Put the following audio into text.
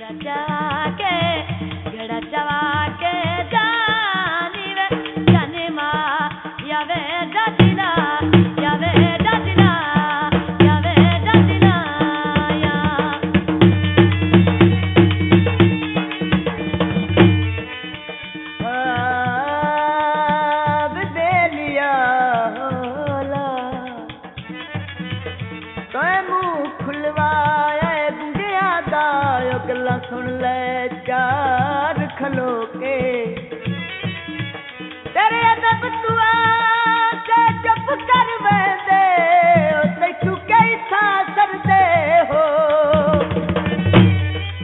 सुन ले चार खलो के तेरे अदब दुआ